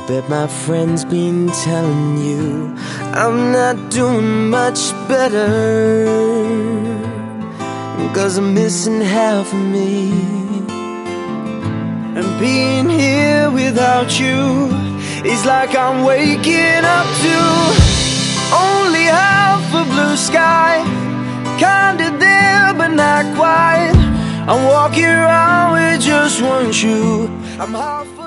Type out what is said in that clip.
bet my friends been telling you I'm not doing much better, 'cause I'm missing half of me. And being here without you is like I'm waking up to only half a blue sky. Kinda there but not quite. I'm walking around with just one shoe. I'm half